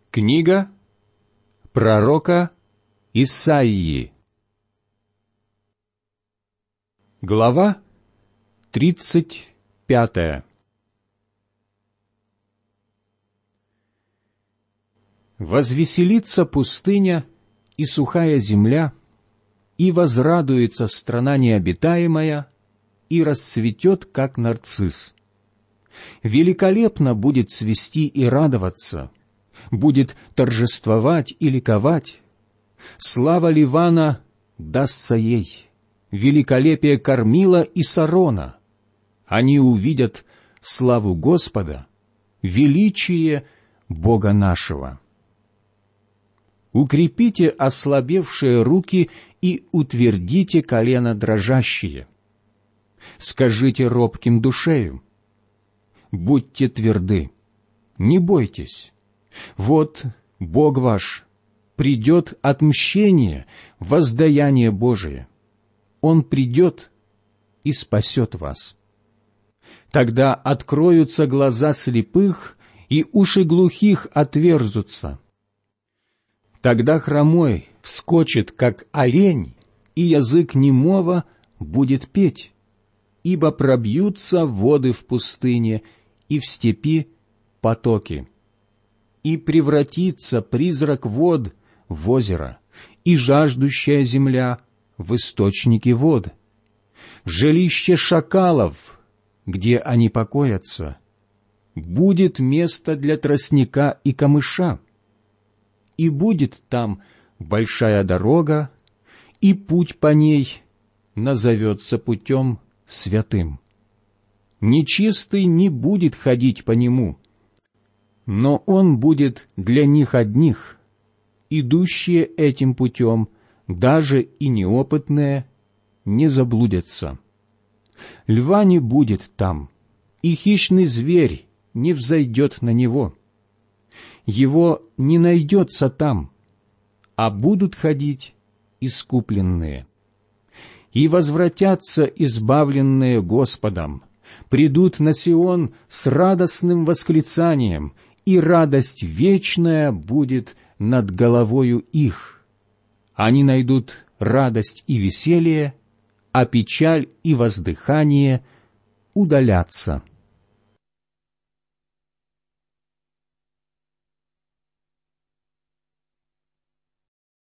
Книга пророка Исаии. Глава 35. Возвеселится пустыня и сухая земля, и возрадуется страна необитаемая, и расцветет, как нарцисс. Великолепно будет цвести и радоваться, будет торжествовать и ликовать. Слава Ливана дастся ей, великолепие Кормила и Сарона. Они увидят славу Господа, величие Бога нашего. Укрепите ослабевшие руки и утвердите колено дрожащие. Скажите робким душею: будьте тверды, не бойтесь. Вот Бог ваш, придет отмщение, воздаяние Божие. Он придет и спасет вас. Тогда откроются глаза слепых, и уши глухих отверзутся. Тогда хромой вскочит, как олень, и язык немого будет петь, ибо пробьются воды в пустыне, и в степи потоки. И превратится призрак вод в озеро, и жаждущая земля в источники вод. В жилище шакалов, где они покоятся, будет место для тростника и камыша, и будет там большая дорога, и путь по ней назовется путем святым. Нечистый не будет ходить по нему, но он будет для них одних. Идущие этим путем, даже и неопытные, не заблудятся. Льва не будет там, и хищный зверь не взойдет на него. Его не найдется там, а будут ходить искупленные. И возвратятся избавленные Господом, придут на Сион с радостным восклицанием, и радость вечная будет над головою их. Они найдут радость и веселье, а печаль и воздыхание удалятся.